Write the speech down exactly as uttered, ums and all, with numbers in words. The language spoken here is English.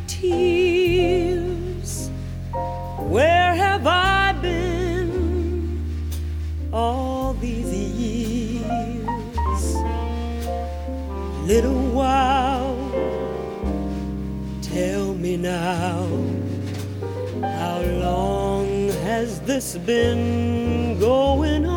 tears. Where have I been all these years? Little while, tell me now, how long has this been going on?